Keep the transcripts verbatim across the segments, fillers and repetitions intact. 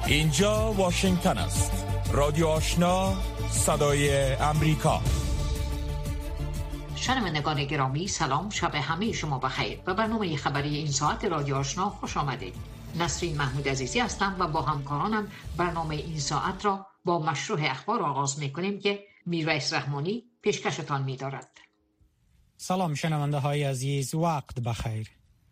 اینجا واشنگتن است. رادیو آشنا، صدای امریکا. شنوندگان گرامی سلام، شب همه شما بخیر. به برنامه خبری این ساعت رادیو آشنا خوش آمدید. نسرین محمود عزیزی هستم و با همکارانم برنامه این ساعت را با مشروع اخبار آغاز می‌کنیم که میرویس رحمانی پیشکشتان می‌دارد. سلام شنونده های عزیز، وقت بخیر.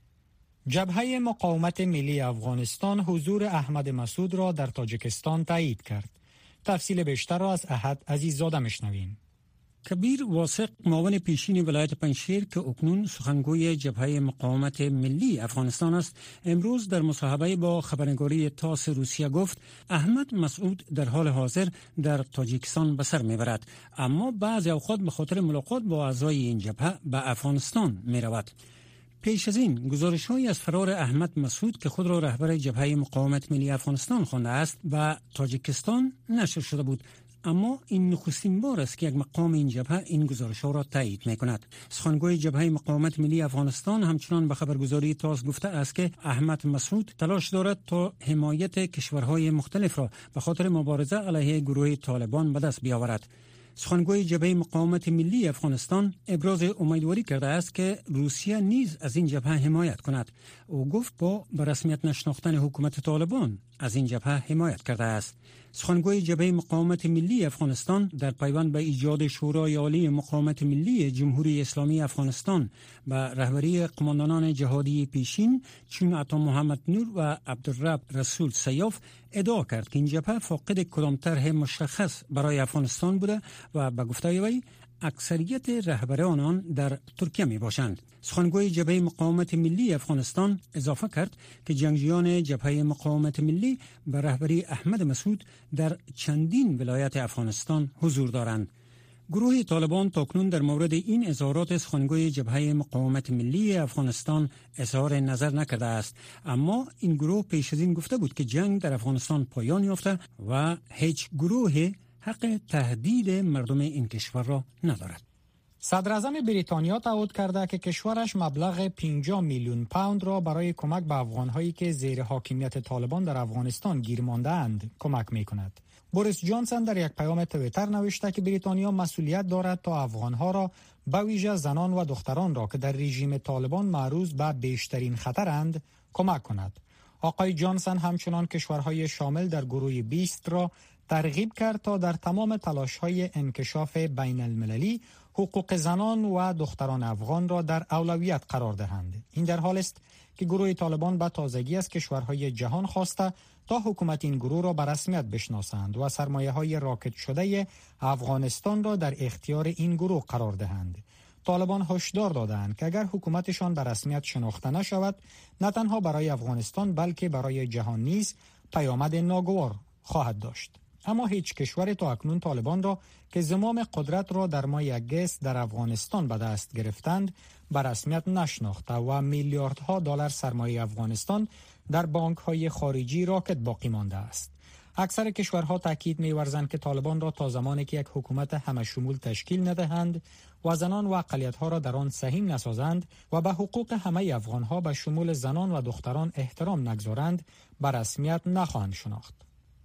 جبهه مقاومت ملی افغانستان حضور احمد مسعود را در تاجیکستان تایید کرد. تفصیل بیشتر را از احد عزیززاده میشنویم. کبیر واثق، معاون پیشین ولایت پنجشیر که اکنون سخنگوی جبهه مقاومت ملی افغانستان است، امروز در مصاحبه با خبرنگاری تاس روسیه گفت احمد مسعود در حال حاضر در تاجیکستان به سر میبرد، اما بعضی اوقات به خاطر ملاقات با اعضای این جبهه به افغانستان میرود. پیش از این گزارش‌هایی از فرار احمد مسعود که خود را رهبر جبهه مقاومت ملی افغانستان خوانده است و تاجیکستان نشر شده بود، اما این نخستین بار است که یک مقام این جبهه این گزارش‌ها را تایید می‌کند. سخنگوی جبهه مقاومت ملی افغانستان همچنان به خبرگزاری تاس گفته است که احمد مسعود تلاش دارد تا حمایت کشورهای مختلف را به خاطر مبارزه علیه گروه طالبان به دست بیاورد. سخنگوی جبهه مقاومت ملی افغانستان ابراز امیدواری کرده است که روسیه نیز از این جبهه حمایت کند. او گفت با به رسمیت نشناختن حکومت طالبان از این جبهه حمایت کرده است. سخنگوی جبهه مقاومت ملی افغانستان در پیوند به ایجاد شورای عالی مقاومت ملی جمهوری اسلامی افغانستان به رهبری قماندانان جهادی پیشین چون عطا محمد نور و عبدالرب رسول سیاف ادعا کرد که این جبهه فاقد کدام طرح مشخص برای افغانستان بوده و به گفته وی اکثریت رهبران آن در ترکیه می باشند. سخنگوی جبهه مقاومت ملی افغانستان اضافه کرد که جنگجویان جبهه مقاومت ملی به رهبری احمد مسعود در چندین ولایت افغانستان حضور دارند. گروه طالبان تاکنون در مورد این اظهارات سخنگوی جبهه مقاومت ملی افغانستان اظهار نظر نکرده است، اما این گروه پیش از این گفته بود که جنگ در افغانستان پایان یافته و هیچ گروه حق تهدید مردم این کشور را ندارد. صدر اعظم بریتانیا تعهد کرده که کشورش مبلغ پنجاه میلیون پوند را برای کمک به افغان‌هایی که زیر حاکمیت طالبان در افغانستان گیر مانده‌اند کمک می‌کند. بوریس جانسون در یک پیام توییتر نوشته که بریتانیا مسئولیت دارد تا افغان‌ها را به ویژه زنان و دختران را که در رژیم طالبان معرض به بیشترین خطرند کمک کند. آقای جانسون همچنان کشورهای شامل در گروه بیست را ترغیب کرد تا در تمام تلاش‌های انکشاف بین المللی حقوق زنان و دختران افغان را در اولویت قرار دهند. این در حال است که گروه طالبان به تازگی از کشورهای جهان خواسته تا حکومت این گروه را به رسمیت بشناسند و سرمایه‌های راکد شده افغانستان را در اختیار این گروه قرار دهند. طالبان هشدار دادند که اگر حکومتشان به رسمیت شناخته نشود، نه تنها برای افغانستان بلکه برای جهان نیز پیامد ناگوار خواهد داشت. اما هیچ کشور تا اکنون طالبان را که زمام قدرت را در ماه اگست در افغانستان به دست گرفتند به رسمیت نشناخته و میلیاردها دلار سرمایه افغانستان در بانک‌های خارجی راکد باقی مانده است. اکثر کشورها تاکید می‌ورزند که طالبان را تا زمانی که یک حکومت همه شمول تشکیل ندهند و زنان و اقلیت‌ها را در آن سهیم نسازند و به حقوق همه افغان‌ها به شمول زنان و دختران احترام نگذارند به رسمیت نخواهند شناخت.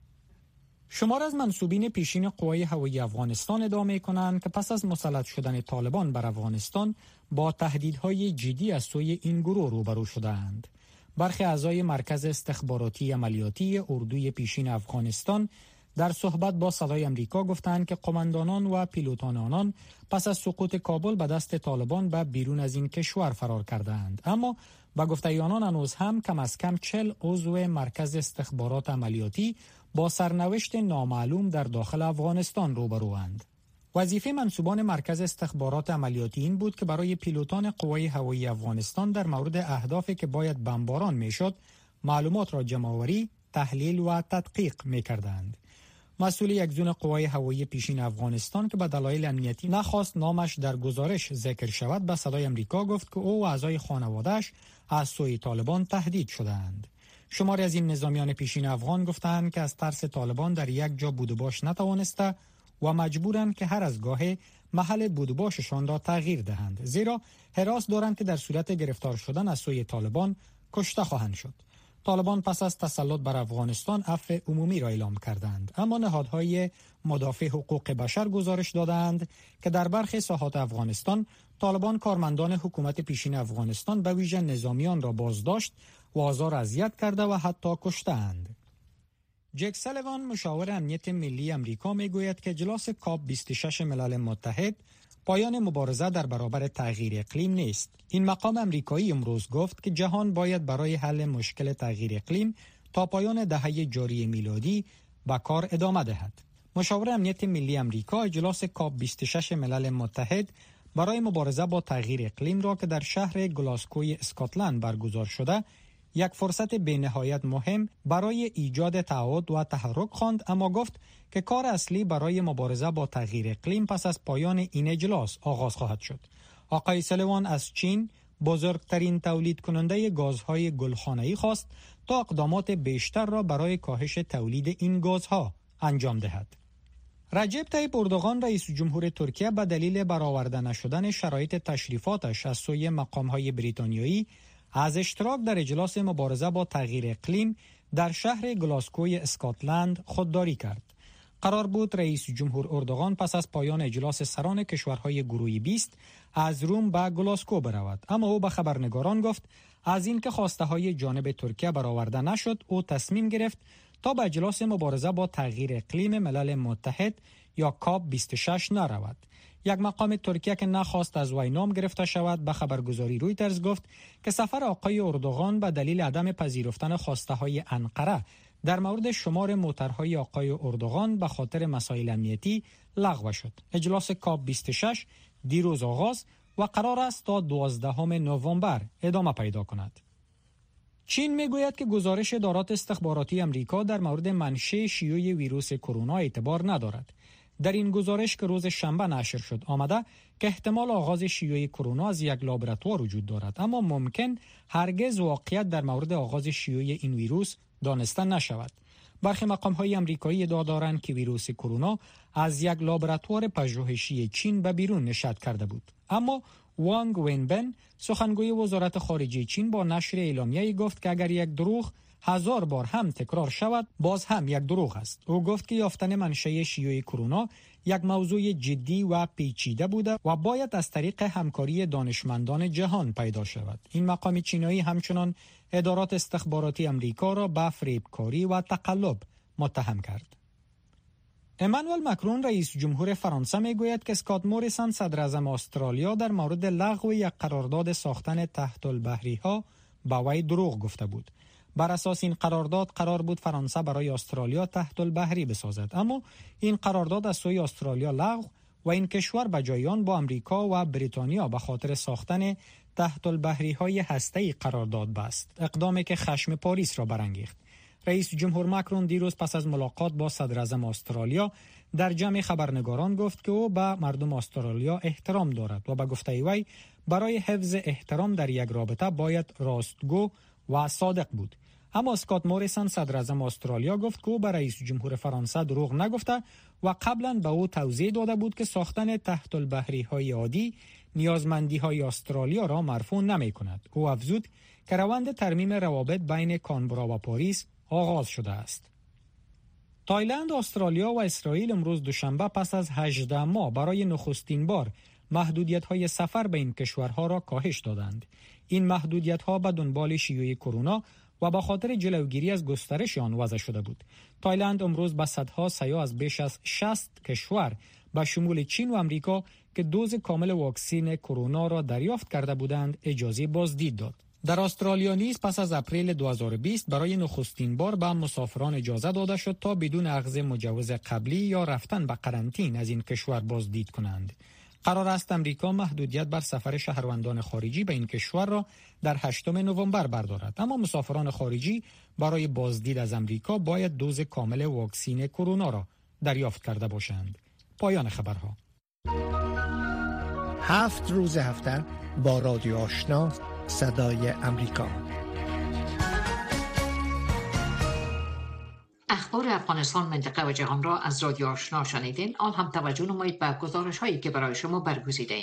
شمار از منسوبین پیشین قوای هوایی افغانستان ادعا می‌کنند که پس از مسلط شدن طالبان بر افغانستان با تهدیدهای جدی از سوی این گروه روبرو شده‌اند. برخی اعضای مرکز استخباراتی عملیاتی اردوی پیشین افغانستان در صحبت با صدای امریکا گفتند که قماندانان و پیلوتان آنان پس از سقوط کابل به دست طالبان به بیرون از این کشور فرار کردند، اما با گفته آنان هنوز هم کم از کم چهل عضو مرکز استخبارات عملیاتی با سرنوشت نامعلوم در داخل افغانستان روبروند. وظیفه منسوبان مرکز استخبارات عملیاتی این بود که برای پیلوتان قوای هوایی افغانستان در مورد اهدافی که باید بمباران میشد معلومات را جمع‌آوری، تحلیل و تدقیق می‌کردند. مسئول یک زون قوای هوایی پیشین افغانستان که به دلایل امنیتی نخواست نامش در گزارش ذکر شود به صدای امریکا گفت که او و اعضای خانواده‌اش از سوی طالبان تهدید شدند. شماری از این نظامیان پیشین افغان گفتند که از ترس طالبان در یک جا بود و باش نتوانسته و مجبورند که هر از گاهی محل بود و باششان را تغییر دهند، زیرا هراس دارند که در صورت گرفتار شدن از سوی طالبان کشته خواهند شد. طالبان پس از تسلط بر افغانستان عفو عمومی را اعلام کردند، اما نهادهای مدافع حقوق بشر گزارش دادند که در برخی ساحات افغانستان طالبان کارمندان حکومت پیشین افغانستان به ویژه نظامیان را بازداشت و آزار و اذیت کرده و حتی کشتند. جک سالیوان مشاور امنیت ملی امریکا میگوید که اجلاس کاپ بیست و شش ملل متحد پایان مبارزه در برابر تغییر اقلیم نیست. این مقام امریکایی امروز گفت که جهان باید برای حل مشکل تغییر اقلیم تا پایان دهه جاری میلادی به کار ادامه دهد. مشاور امنیت ملی امریکا اجلاس کاپ بیست و شش ملل متحد برای مبارزه با تغییر اقلیم را که در شهر گلاسکوی اسکاتلند برگزار شده یک فرصت بی‌نهایت مهم برای ایجاد تعهد و تحرک خواند، اما گفت که کار اصلی برای مبارزه با تغییر اقلیم پس از پایان این اجلاس آغاز خواهد شد. آقای سالیوان از چین، بزرگترین تولید کننده گازهای گلخانه‌ای، خواست تا اقدامات بیشتر را برای کاهش تولید این گازها انجام دهد. رجب طیب اردوغان رئیس جمهور ترکیه به دلیل برآورده نشدن شرایط تشریفاتش از سوی مقام‌های بریتانیایی از اشتراک در اجلاس مبارزه با تغییر اقلیم در شهر گلاسکوی اسکاتلند خودداری کرد. قرار بود رئیس جمهور اردوغان پس از پایان اجلاس سران کشورهای گروه بیست از روم به گلاسکو برود، اما او به خبرنگاران گفت از اینکه خواسته های جانب ترکیه برآورده نشد، او تصمیم گرفت تا به اجلاس مبارزه با تغییر اقلیم ملل متحد یا کاپ بیست و شش نرود. یک مقام ترکیه که نخواست از وی نام گرفته شود به خبرگزاری رویترز گفت که سفر آقای اردوغان به دلیل عدم پذیرفتن خواسته های انقره در مورد شمار موترهای آقای اردوغان به خاطر مسائل امنیتی لغو شد. اجلاس کاپ بیست و شش دیروز آغاز و قرار است تا دوازدهم نوامبر ادامه پیدا کند. چین میگوید که گزارش ادارات استخباراتی امریکا در مورد منشأ شیوع ویروس کرونا اعتبار ندارد. در این گزارش که روز شنبه نشر شد آمده که احتمال آغاز شیوع کرونا از یک لابراتوار وجود دارد، اما ممکن هرگز واقعیت در مورد آغاز شیوع این ویروس دانسته نشود. برخی مقام‌های آمریکایی ادعا دارند که ویروس کرونا از یک لابراتوار پژوهشی چین به بیرون نشأت کرده بود، اما وانگ وینبن سخنگوی وزارت خارجه چین با نشر اعلامیه‌ای گفت که اگر یک دروغ هزار بار هم تکرار شود باز هم یک دروغ است. او گفت که یافتن منشأ شیوع کرونا یک موضوع جدی و پیچیده بوده و باید از طریق همکاری دانشمندان جهان پیدا شود. این مقام چینایی همچنان ادارات استخباراتی امریکا را به فریبکاری و تقلب متهم کرد. امانوئل مکرون رئیس جمهور فرانسه میگوید که اسکات موریسون صدر اعظم استرالیا در مورد لغو یک قرارداد ساختن تحت البحری‌ها به وی دروغ گفته بود. بر اساس این قرارداد قرار بود فرانسه برای استرالیا تحت البحری بسازد، اما این قرارداد از سوی استرالیا لغو و این کشور به جای آن با امریکا و بریتانیا به خاطر ساختن تحت البحری‌های هسته‌ای قرارداد بست، اقدامی که خشم پاریس را برانگیخت. رئیس جمهور مکرون دیروز پس از ملاقات با صدر اعظم استرالیا در جمع خبرنگاران گفت که او به مردم استرالیا احترام دارد و به گفته وی برای حفظ احترام در یک رابطه باید راستگو و صادق بود. اما اسکات موریسون صدر اعظم استرالیا گفت که او به رئیس جمهور فرانسه دروغ نگفته و قبلا به او توضیح داده بود که ساختن تحت البحری‌های عادی نیازمندی‌های استرالیا را مرفوع نمی‌کند. او افزود که روند ترمیم روابط بین کانبرا و پاریس آغاز شده است. تایلند، استرالیا و اسرائیل امروز دوشنبه پس از هجده ماه برای نخستین بار محدودیت‌های سفر به این کشورها را کاهش دادند. این محدودیت‌ها به دنبال شیوع کرونا و به خاطر جلوگیری از گسترش آن وضع شده بود. تایلند امروز به صدها سیاح از بیش از شصت کشور به شمول چین و آمریکا که دوز کامل واکسن کرونا را دریافت کرده بودند اجازه بازدید داد. در استرالیا نیز پس از اپریل دو هزار و بیست برای نخستین بار به مسافران اجازه داده شد تا بدون اخذ مجوز قبلی یا رفتن به قرنطین از این کشور بازدید کنند. قرار است امریکا محدودیت بر سفر شهروندان خارجی به این کشور را در هشتم نوامبر بردارد، اما مسافران خارجی برای بازدید از امریکا باید دوز کامل واکسن کرونا را دریافت کرده باشند. پایان خبرها. هفت روز هفته با رادیو آشنا صدای امریکا. اخبار افغانستان، منطقه و جهان را از رادیو آشنا شنیدین. آن هم توجه نمایید به گزارش هایی که برای شما برگزیده ایم.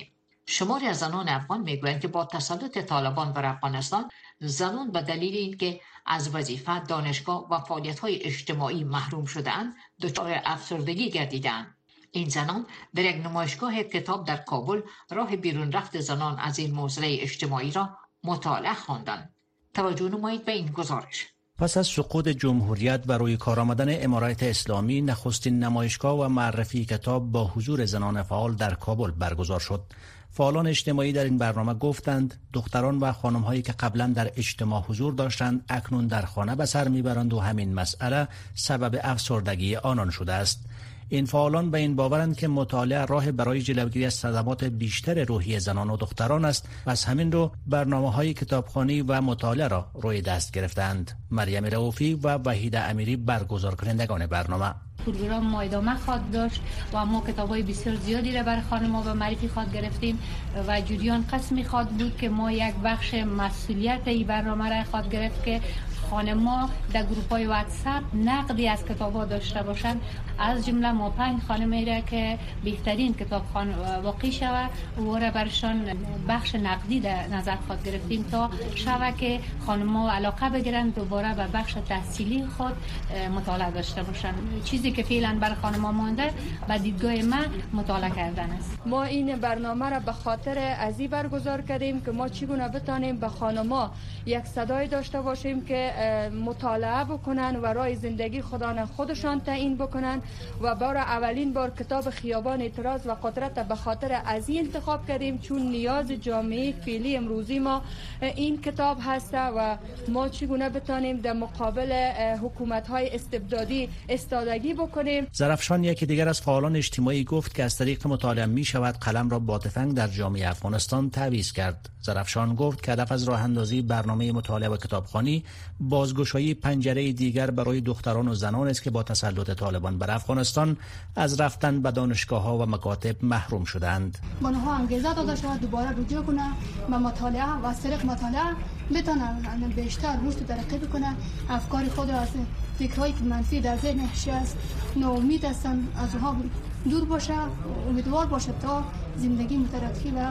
شماری از زنان افغان میگویند که با تسلط طالبان بر افغانستان، زنان به دلیل اینکه از وظیفه، دانشگاه و فعالیت‌های اجتماعی محروم شده‌اند، دچار افسردگی گردیده‌اند. این زنان در یک نمایشگاه کتاب در کابل راه بیرون رفت زنان از این معضله اجتماعی را مطالعه خواندند. توجه نمایید به این گزارش. پس از سقوط جمهوریت و روی کار آمدن امارات اسلامی، نخستین نمایشگاه و معرفی کتاب با حضور زنان فعال در کابل برگزار شد. فعالان اجتماعی در این برنامه گفتند دختران و خانم‌هایی که قبلا در اجتماع حضور داشتند اکنون در خانه به سر میبرند و همین مسئله سبب افسردگی آنان شده است. این فعالان به این باورند که مطالعه راه برای جلوگیری از صدمات بیشتر روحی زنان و دختران است و از همین رو برنامه‌های کتابخوانی و مطالعه را روی دست گرفتند. مریم رؤوفی و وحید امیری برگزار کنندگان برنامه. پروگرام ما ادامه خواهد داشت و ما کتاب‌های بسیار زیادی را برای خانم‌ها به معرفی خواهد گرفتیم و جریان قسمی خواهد بود که ما یک بخش مسئولیت این برنامه را خواهد گرفت که خانم‌ها در گروه‌های واتساپ نقدی از کتاب‌ها داشته باشند. از جمله ما پنج خانمی را که بهترین کتابخوان واقع شود و را برشان بخش نقدی در نظر خواهد گرفتیم تا شود که خانم‌ها علاقه بگیرند دوباره به بخش تحصیلی خود مطالعه داشته باشند. چیزی که فعلا برای خانم‌ها مانده به دیدگاه من مطالعه کردن است. ما این برنامه را به خاطر از این برگزار کردیم که ما چگونه بتانیم به خانم‌ها یک صدای داشته باشیم که مطالعه بکنن و راه زندگی خودان خودشان تعیین بکنن و برای اولین بار کتاب خیابان اعتراض و قدرت به خاطر از این انتخاب کردیم چون نیاز جامعه فعلی امروزی ما این کتاب هست و ما چگونه بتانیم در مقابل حکومت‌های استبدادی استادگی بکنیم. زرفشان یکی دیگر از فعالان اجتماعی گفت که از طریق مطالعه می شود قلم را با تفنگ در جامعه افغانستان تعویض کرد. زرفشان گفت که هدف از راه اندازی برنامه مطالعه و کتابخوانی بازگشایی پنجره دیگر برای دختران و زنان است که با تسلط طالبان بر افغانستان از رفتن به دانشگاه‌ها و مکاتب محروم شدند. آنها انگیزه داده شود دوباره رجوع کنند به مطالعه و از طریق مطالعه بتوانند بیشتر رشد ترقی بکنند، افکار خود را از فکرهایی که منفی در ذهنش است ناامید هستند از آنها دور باشه، امیدوار باشه تا زندگی مترقی و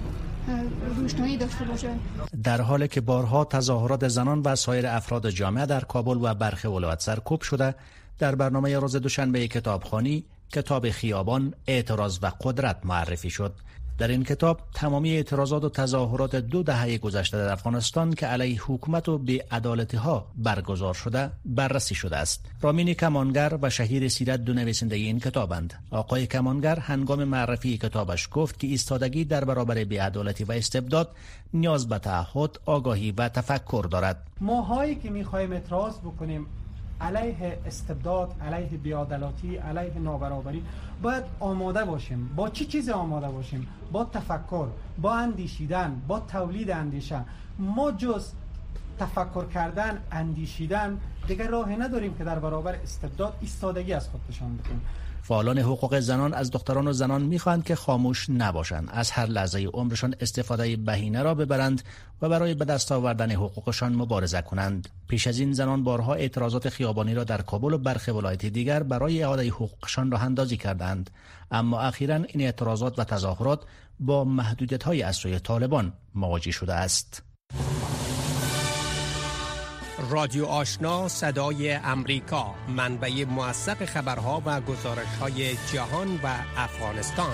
روشنایی داشته باشه. در حالی که بارها تظاهرات زنان و سایر افراد جامعه در کابل و برخی ولایات سرکوب شده، در برنامه روز دوشنبه کتابخوانی کتاب خیابان، اعتراض و قدرت معرفی شد. در این کتاب تمامی اعتراضات و تظاهرات دو دهه گذشته در افغانستان که علیه حکومت و بی‌عدالتی‌ها برگزار شده بررسی شده است. رامین کمانگر و شهیر سیرت دو نویسنده این کتابند. آقای کمانگر هنگام معرفی کتابش گفت که ایستادگی در برابر بی‌عدالتی و استبداد نیاز به تعهد، آگاهی و تفکر دارد. ماهایی که می‌خوایم اعتراض بکنیم علیه استبداد، علیه بی‌عدالتی، علیه نابرابری، باید آماده باشیم. با چی چیز آماده باشیم؟ با تفکر، با اندیشیدن، با تولید اندیشه. ما جز تفکر کردن، اندیشیدن دیگر راهی نداریم که در برابر استبداد ایستادگی از خود نشان بدیم. فعالان حقوق زنان از دختران و زنان می‌خواهند که خاموش نباشند، از هر لحظه عمرشان استفاده بهینه را ببرند و برای به دست آوردن حقوقشان مبارزه کنند. پیش از این زنان بارها اعتراضات خیابانی را در کابل و برخی ولایات دیگر برای اعاده حقوقشان راه اندازی کردند، اما اخیراً این اعتراضات و تظاهرات با محدودیت‌های از سوی طالبان مواجه شده است. رادیو آشنا، صدای امریکا، منبع موثق خبرها و گزارش‌های جهان و افغانستان.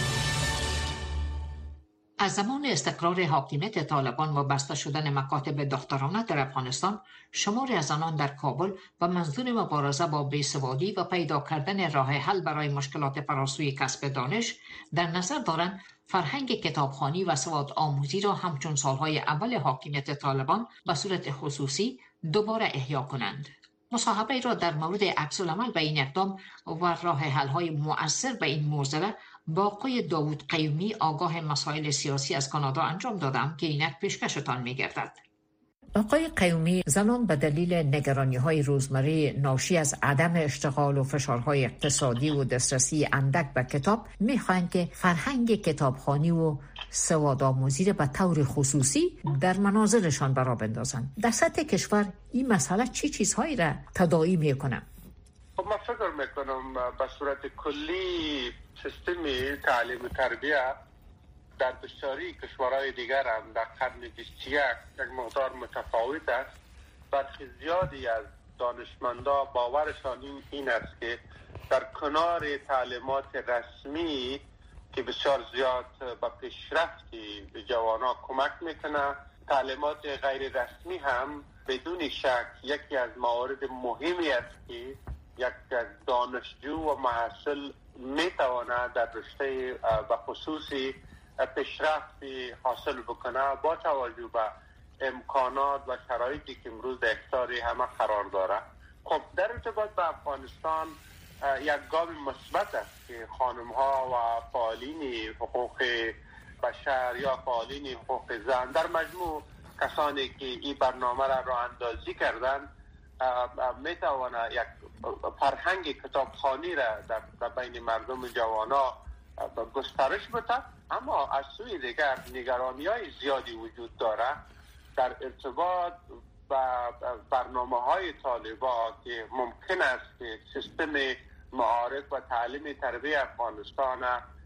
از زمان استقرار حاکمیت طالبان و بسته شدن مکاتب دخترانه در افغانستان، شماری از زنان در کابل و منظور مبارزه با بیسوادی و پیدا کردن راه حل برای مشکلات فراسوی کسب دانش در نظر دارند فرهنگ کتابخوانی و سواد آموزی را همچون سالهای اول حاکمیت طالبان به صورت خصوصی دوباره احیا کنند. مصاحبه را در مورد عکس‌العمل به این اقدام و راه حل‌های مؤثر به این معضله با آقای داوود قیومی، آگاه مسائل سیاسی از کانادا انجام دادم که اینک پیشکشتان می‌گردد. آقای قیومی، زنان به دلیل نگرانی‌های روزمره ناشی از عدم اشتغال و فشارهای اقتصادی و دسترسی اندک به کتاب می‌خواهند که فرهنگ کتابخوانی و سوادآموزی را به طور خصوصی در منازلشان برآ بندازند. در سطح کشور این مسئله چه چیزهایی را تداعی می‌کند؟ خب من فکر می‌کنم به صورت کلی سیستم تعلیم و تربیت در بسیاری کشورهای دیگر هم در قرن بیست و یک یک مقدار متفاوت است. برخی زیادی از دانشمندا باورشان این, این است که در کنار تعلیمات رسمی که بسیار زیاد به پیشرفتی به جوانان کمک میکنه، تعلیمات غیر رسمی هم بدون شک یکی از موارد مهمی است که یک دانشجو و محصل میتواند در رشته به خصوصی پیشرفتی حاصل بکنه با توجه به امکانات و شرایطی که امروز در اختیار همه قرار داره. خب در ارتباط به افغانستان یک گام مثبت است که خانم ها و فعالین حقوق بشر یا فعالین حقوق زن در مجموع کسانی که این برنامه را راه اندازی کردن میتواند یک فرهنگ کتابخوانی را در بین مردم جوانا گسترش بده. اما از سوی دیگر نگرانی های زیادی وجود داره در ارتباط با برنامه های طالبان که ممکن است که سیستم معارف و تعلیم تربیت افغانستان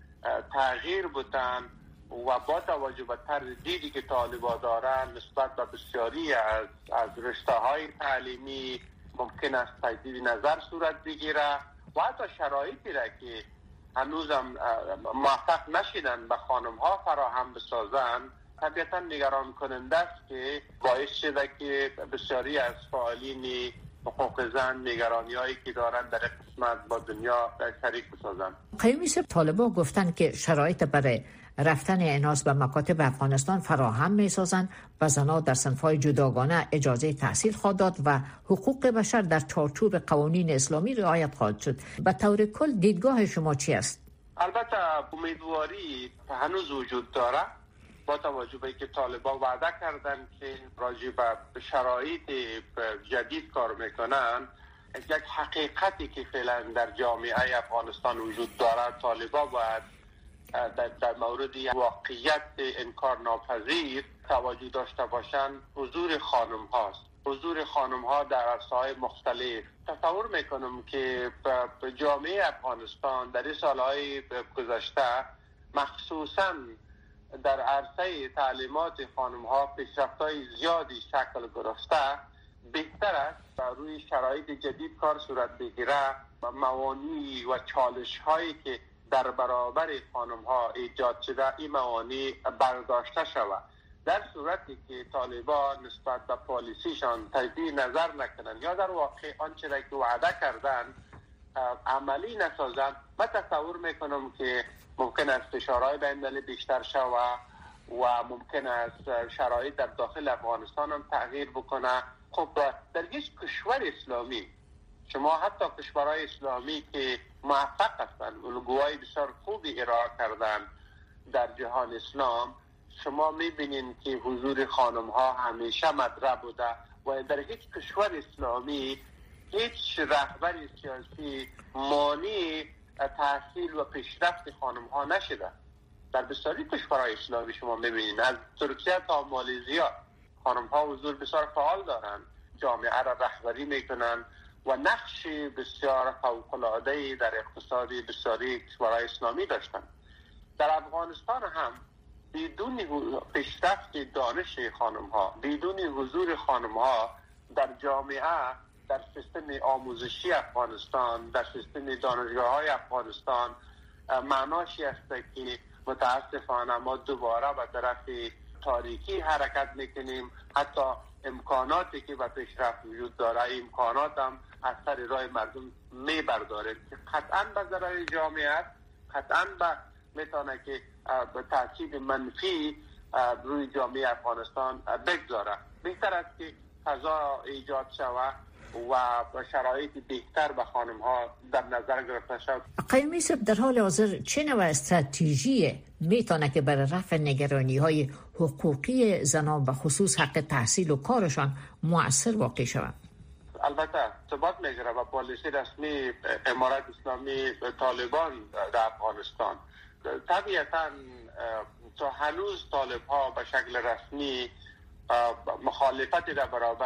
تغییر بدن و با توجه به طرز دیدی که طالبان دارن نسبت به بسیاری از از رشته های تعلیمی ممکن است تجدید نظر صورت بگیره و حتی شرایطی را که هنوزم موفق نشدن به خانم ها فراهم بسازن طبیعتا نگران کننده است که باعث شده که بسیاری از فعالین حقوق زن نگرانی هایی که دارن در قسمت با دنیا شریک بسازن. قیومی صاحب، طالبان گفتن که شرایط برای رفتن اناس به مکاتب افغانستان فراهم می سازند و زنان در صنف‌های جداگانه اجازه تحصیل خواهد داد و حقوق بشر در چارچوب قوانین اسلامی رعایت خواهد شد. به طور کل دیدگاه شما چی است؟ البته امیدواری هنوز وجود داره با توجه به اینکه طالبان وعده کردن که راجع به شرایط جدید کار میکنن. یک حقیقتی که فعلا در جامعه افغانستان وجود داره، طالبان باید در, در مورد واقعیت انکار ناپذیر توجه داشته باشند. حضور خانم هاست، حضور خانم ها در عرصه‌های مختلف. تصور میکنم که به جامعه افغانستان در این سالهای گذشته مخصوصاً در عرصه تعلیمات خانم ها پیشرفت‌های زیادی شکل گرفته. بهتر است بر روی شرایط جدید کار صورت بگیره و موانع و چالش هایی که در برابر خانم ها ایجاد شده این موانع برداشته شود. در صورتی که طالبان نسبت به پالیسیشان تجدید نظر نکنن یا در واقع آنچه را که وعده کردن عملی نسازن، من تصور میکنم که ممکن است فشارهای بین‌المللی بیشتر شود و ممکن است شرایط در داخل افغانستان هم تغییر بکنه. خب در یک کشور اسلامی، شما حتی کشورهای اسلامی که موفق هستند، الگوهای بسیار خوبی ارائه کردن در جهان اسلام، شما میبینید که حضور خانم ها همیشه مطرح بوده و در هیچ کشور اسلامی هیچ رهبر سیاسی مانع تحصیل و پیشرفت خانم ها نشده. در بسیاری کشورهای اسلامی شما میبینید از ترکیه تا مالزیا خانم ها حضور بسیار فعال دارن، جامعه را رهبری میکنن و نقش بسیار فوق‌العاده‌ای در اقتصاد بسیاری کشورهای اسلامی داشتن. در افغانستان هم بدون پیشرفت دانش خانم ها، بدون حضور خانم ها در جامعه، در سیستم آموزشی افغانستان، در سیستم دانشگاه‌های افغانستان، معناش است که متاسفانه ما دوباره به طرف تاریکی حرکت میکنیم. حتی امکاناتی که به پیشرفت وجود داره، امکانات هم از سر راه مردم میبرداره که قطعا به ضرر جامعه است، قطعا به میتونه که به تاثیر منفی روی جامعه افغانستان بگذاره. بهتر است که فضا ایجاد شود و شرایط بهتر به خانم ها در نظر گرفته شود. قیومی صاحب، در حال حاضر چه نوع استراتژی میتونه که برای رفع نگرانی های حقوقی زنان به خصوص حق تحصیل و کارشان مؤثر واقع شود؟ البته ثبات میگیره و پالیسی رسمی امارت اسلامی طالبان در افغانستان. طبیعتا تا هنوز طالب ها به شکل رسمی مخالفتی در برابر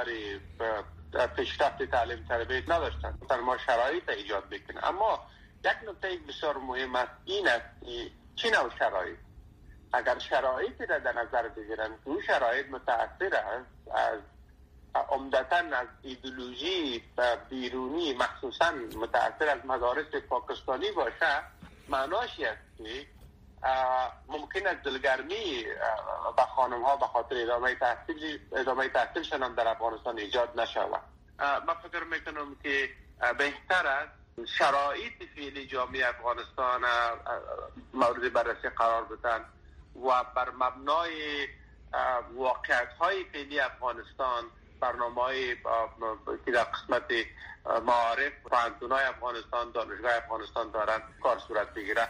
پیشرفت تعلیم تربیت نداشتن. در ما شرایط ایجاد بکنه. اما یک نکته بسیار مهم است این است که چه نوع شرایط؟ اگر شرایطی را در نظر بگیرن که اون شرایط متأثر است از عمدتاً از ایدئولوژی بیرونی، مخصوصاً متأثر از مدارس پاکستانی باشه، معناش است که ممکن است دلگرمی به خانم ها به خاطر ادامه تحصیل ادامه تحصیلشان هم در افغانستان ایجاد نشود. من فکر میکنم که بهتر است شرایط فعلی جامعه افغانستان مورد بررسی قرار بدن و بر مبنای واقعیت های فعلی افغانستان برنامه های که در قسمت معارف پوهنتون‌های افغانستان، دانشگاه افغانستان دارن کار صورت بگیره.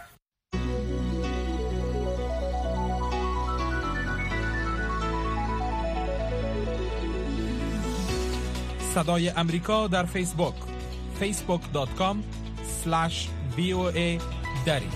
صدای امریکا در فیسبوک فیسبوک دات کام اسلش وی او ای دری.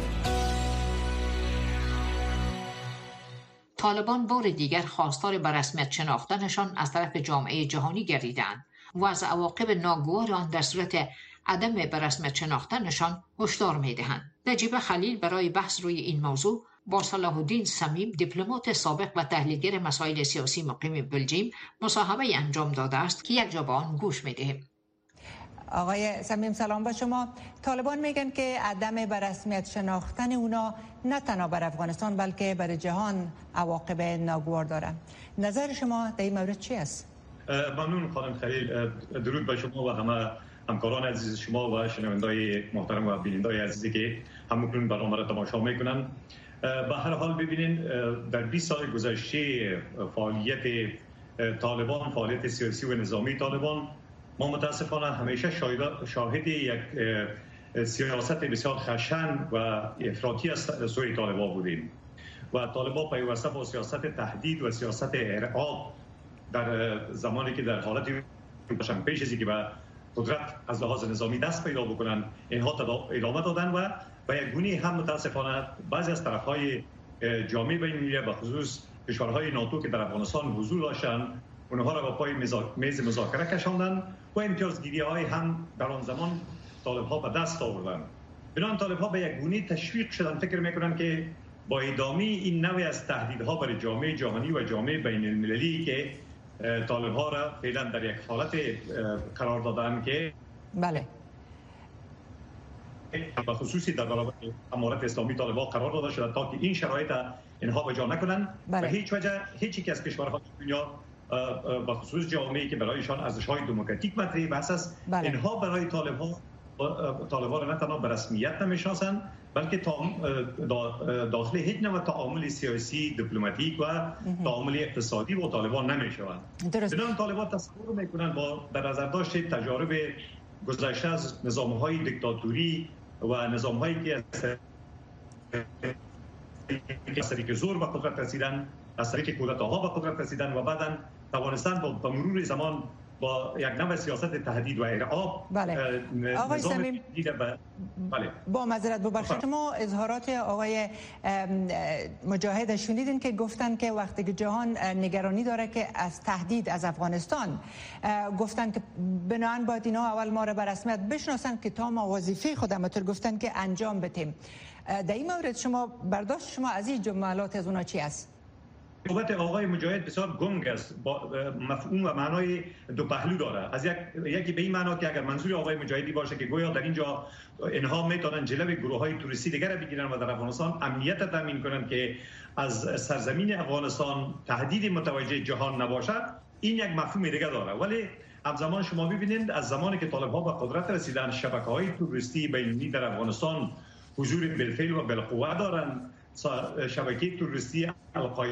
طالبان بار دیگر خواستار به رسمیت شناختنشان از طرف جامعه جهانی گردیدند و از عواقب ناگوار آن در صورت عدم به رسمیت شناختنشان هشدار می‌دهند. نجیب خلیل برای بحث روی این موضوع با صلاح الدین صمیم، دیپلمات سابق و تحلیلگر مسائل سیاسی مقیم بلژیم، مصاحبه انجام داده است که یک جا به آن گوش می‌دهیم. آقای صمیم سلام با شما. طالبان میگن که عدم به رسمیت شناختن اونا نه تنها بر افغانستان بلکه بر جهان عواقب ناگوار داره. نظر شما در این مورد چی است؟ ممنون خانم خلیل. درود به شما و همه همکاران عزیز شما و شنوندای محترم و بینندای عزیزی که همکنون برنامه را تماشا میکنن. به هر حال ببینین در بیست سال گذشته فعالیت طالبان، فعالیت سیاسی و نظامی طالبان، ما متاسفانه همیشه شاهد یک سیاست بسیار خشن و افراطی از سوی طالبان بودیم و طالبان پیوسته با سیاست تهدید و سیاست ارعاب در زمانی که در حالت پیش از اینکه به قدرت از لحاظ نظامی دست پیدا بکنن اینها ادامه دادن و به یک گونه هم متاسفانه بعضی از طرفهای جامعه بین‌المللی به خصوص کشورهای ناتو که در افغانستان حضور داشتن اونها را به پای میز مذاکره کشاندن و امتیازگیری های هم در آن زمان طالب ها به دست آوردن. بنابراین طالب ها به یک گونه تشویق شدن، فکر میکنن که با ادامه این نوع از تهدیدها برای جامعه جهانی و جامعه بین المللی که طالب ها را فعلا در یک حالت قرار دادن که بله به خصوصی در برابر امارت اسلامی طالب ها قرار داده شده تا که این شرایط اینها به جا نکنن بله. و هیچ وجه هیچ یک از کشورهای دنیا به خصوص جامعه‌ای که برایشان ارزش‌های دموکراتیک مطرح بحث است بله. اینها برای طالب‌ها طالب‌ها را نه تنها به رسمیت نمی‌شناسند بلکه داخل هیچ نوع تعامل سیاسی، دیپلماتیک و تعامل اقتصادی با طالبان نمی‌شوند. بنابراین طالبان تصور می‌کنند با در نظر داشت تجارب گذشته از نظام‌های دیکتاتوری و نظام‌هایی که از طریق زور به قدرت رسیدن، از طریق کودتاها به قدرت رسیدن و بعداً توانستن با مرور زمان با یک نوع سیاست تهدید و ارعاب بله. آقای صمیم بله. با معذرت ببخشید شما اظهارات آقای مجاهد شنیدین که گفتن که وقتی که جهان نگرانی داره که از تهدید از افغانستان، گفتن که بنابراین باید اینا اول ما را به رسمیت بشناسن که تا ما وظیفه خودم تو گفتن که انجام بدیم. در این مورد شما برداشت شما از این جملات از اونا چی است؟ صحبت آقای مجاهد بسیار گنگ است، با مفهوم و معنای دو پهلو داره. از یک یکی به این معنا که اگر منظور آقای مجاهدی باشه که گویا در اینجا اینها میتونن جلوی گروه‌های توریستی دیگر بگیرن و در افغانستان امنیت تامین کنن که از سرزمین افغانستان تهدید متوجه جهان نباشه، این یک مفهوم دیگه داره. ولی همزمان شما ببینید از زمانی که طالب‌ها به قدرت رسیدن، شبکه‌های توریستی بین‌المللی در افغانستان حضور بالفعل و بالقوه دارن. شبکه توریستی القاعده،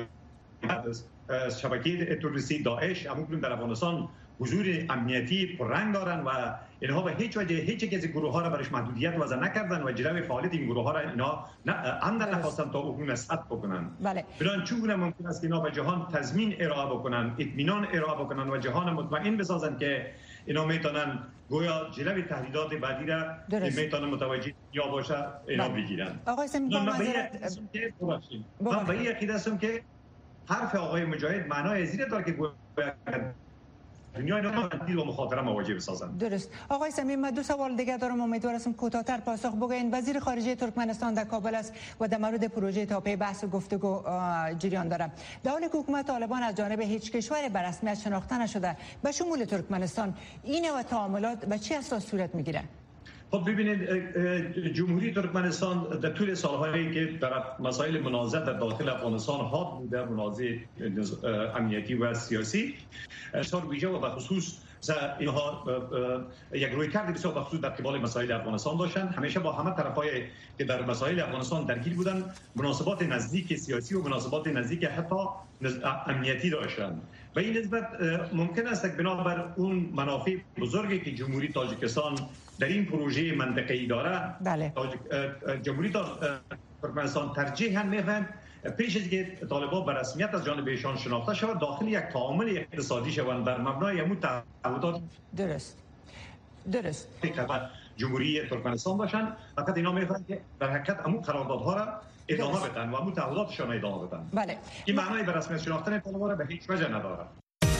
شبکه توریستی داعش همون در افغانستان حضور امنیتی پررنگ دارن و اینها به هیچ وجه هیچ یک از گروه ها را برش محدودیت وضع نکردن و جلوی فعالیت این گروه ها را اینا عمدن نخواستن تا اون نصحت بکنن. بله. بنابراین چگونه ممکن است که اینا به جهان تضمین ارائه بکنن، اطمینان ارائه بکنن و جهان مطمئن بسازن که اینا میتونن گویا جلوی تهدیدات بعدی را میتونن متوجه یا باشه اینا بگیرن. آقای صمیم با معذرت من به این عقیده هستم که حرف آقای مجاهد معنای زیر داره که دنیای نو تهدید و مخاطره مواجه بسازند. درست. آقای صمیم، من دو سوال دیگه دارم، امیدوار هستم کوتاه‌تر پاسخ بگوین. وزیر خارجه ترکمنستان در کابل است و در مورد پروژه تاپی بحث و گفتگو جریان داره. در حالی که حکومت طالبان از جانب هیچ کشوری به رسمیت شناخته نشده به شمول ترکمنستان، این و تعاملات به چه اساس صورت میگیره؟ خب ببینید، جمهوری ترکمنستان در طول سالهایی که در مسائل منازعه در داخل افغانستان حاد بوده، منازعه امنیتی و سیاسی، سال ویژه و به خصوص اینها یک رویکرد بسیار به خصوص در قبال مسائل افغانستان داشتند. همیشه با همه طرفای که در مسائل افغانستان درگیر بودند مناسبات نزدیک سیاسی و مناسبات نزدیک حتی امنیتی داشتند و این نسبت ممکن است که بنابر اون منافع بزرگی که جمهوری تاجیکستان در این پروژه منطقه‌ای داره، بله. جمهوری ترکمنستان ترجیح هم می‌دهند پیش از که طالبان به رسمیت از جانب ایشان شناخته شود داخل یک تعامل اقتصادی شوند بر مبنای همون تعهدات درست درست که جمهوری ترکمنستان باشند. فقط اینا می‌خواهند که در حقیقت همون قراردادها را ادامه بدن و همون تعهداتشان ادامه بدن. بله. این معنای به رسمیت شناختن طالبان را به هیچ وجه ندارد.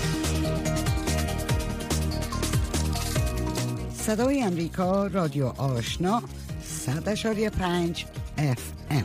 صدای امریکا، رادیو آشنا، صد اشاری پنج اف ام.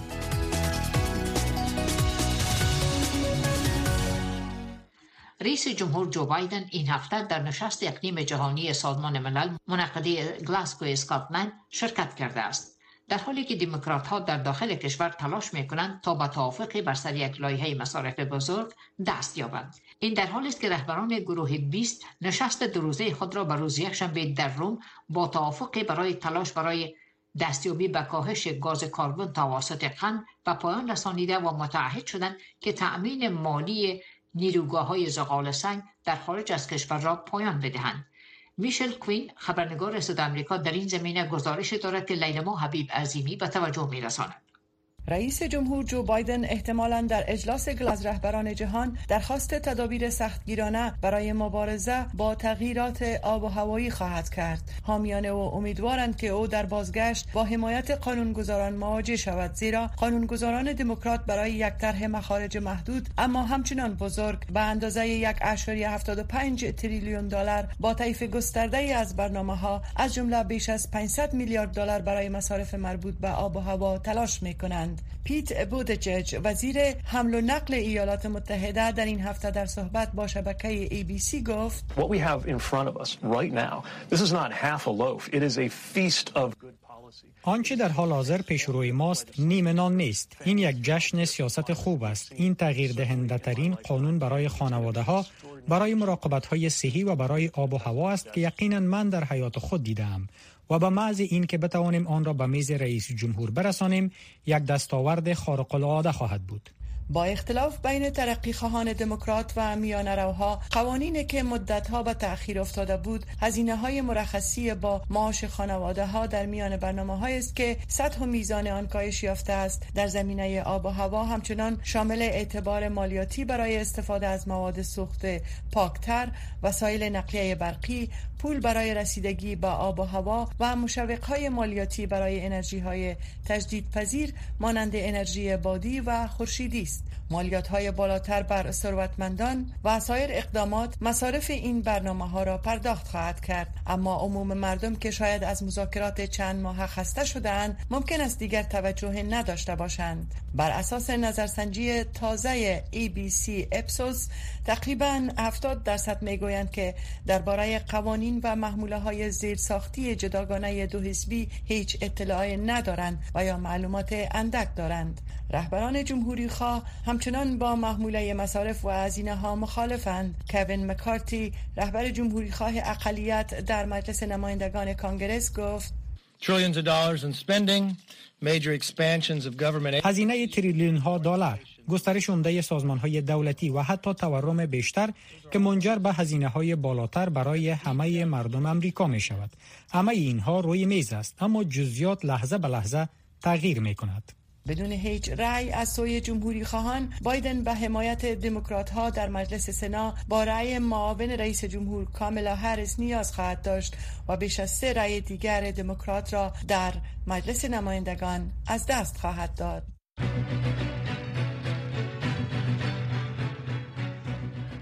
رئیس جمهور جو بایدن این هفته در نشست اقلیم جهانی سازمان ملل منعقده گلاسگو اسکاتلند شرکت کرده است، در حالی که دموکرات ها در داخل کشور تلاش میکنند تا به توافقی بر سر یک لایحه مصارف بزرگ دست یابند. این در حالی است که رهبران گروه بیست نشست دو روزه خود را به روز یکشنبه در روم با توافقی برای تلاش برای دستیابی به کاهش گاز کربن توسط قند به پایان رسانیده و متعهد شدند که تأمین مالی نیروگاه‌های زغال سنگ در خارج از کشور را پایان بدهند. میشل کوین، خبرنگار صدای آمریکا، در این زمینه گزارش دارد که لیلما حبیب عظیمی به توجه می‌رساند. رئیس جمهور جو بایدن احتمالاً در اجلاس گلاسگو رهبران جهان درخواست تدابیر سختگیرانه برای مبارزه با تغییرات آب و هوایی خواهد کرد. حامیان او امیدوارند که او در بازگشت با حمایت قانونگذاران مواجه شود، زیرا قانونگذاران دموکرات برای یک طرح مخارج محدود اما همچنان بزرگ به اندازه یک و هفتاد و پنج تریلیون دلار با طیف گسترده از برنامه‌ها از جمله بیش از پانصد میلیارد دلار برای مصارف مربوط به آب و هوا تلاش می‌کنند. پیت بودجج، وزیر حمل و نقل ایالات متحده، در این هفته در صحبت با شبکه ای بی سی گفت: What we have in front of us right now, this is not half a loaf. It is a feast of good policy. آنچه در حال حاضر پیش روی ماست نیمه نان نیست. این یک جشن سیاست خوب است. این تغییر دهنده ترین قانون برای خانواده ها، برای مراقبت های صحی و برای آب و هوا است که یقینا من در حیات خود دیدم و به محض این که بتوانیم آن را به میز رئیس جمهور برسانیم، یک دستاورد خارق العاده خواهد بود. با اختلاف بین ترقی خواهان دموکرات و میانه‌روها، قوانینی که مدت‌ها به تأخیر افتاده بود، هزینه‌های مرخصی با معاش خانواده‌ها در میان برنامه‌هایی است که سطح و میزان آن کاهش یافته است. در زمینه آب و هوا همچنان شامل اعتبار مالیاتی برای استفاده از مواد سوخت پاکتر، وسایل نقلیه برقی، پول برای رسیدگی به آب و هوا و مشوق‌های مالیاتی برای انرژی‌های تجدیدپذیر مانند انرژی بادی و خورشیدی است. مالیات‌های بالاتر بر ثروتمندان و سایر اقدامات مصارف این برنامه‌ها را پرداخت خواهد کرد، اما عموم مردم که شاید از مذاکرات چند ماه خسته شده‌اند ممکن است دیگر توجه نداشته باشند. بر اساس نظرسنجی تازه ای بی سی اپسوس، تقریباً هفتاد درصد میگویند که درباره قوانین و محموله‌های زیرساختی جداگانه دو حزبی هیچ اطلاعی ندارند و یا معلومات اندک دارند. رهبران جمهوری خواه همچنان با محموله مصارف و هزینه‌ها مخالفند. کوین مکارتی، رهبر جمهوری خواه اقلیت در مجلس نمایندگان کانگرس، گفت: Trillions of dollars in spending, major expansions of government. هزینه تریلیون ها دلار، گسترش عمده سازمان های دولتی و حتی تورم بیشتر که منجر به هزینه های بالاتر برای همه مردم امریکا می شود. همه اینها روی میز است، اما جزئیات لحظه به لحظه تغییر می کند. بدون هیچ رأی از سوی جمهوری خواهان، بایدن به حمایت دموکرات ها در مجلس سنا با رأی معاون رئیس جمهور کامالا هریس نیاز خواهد داشت و بیش از سه رأی دیگر دموکرات را در مجلس نمایندگان از دست خواهد داد.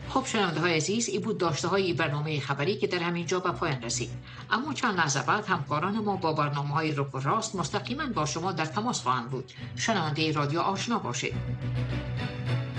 خب شنونده های عزیز، این بود داشته های برنامه خبری که در همین جا به پایان رسید. اما چند لحظه بعد همکاران ما با برنامه های رک و راست مستقیما با شما در تماس خواهند بود. شنونده رادیو آشنا باشید.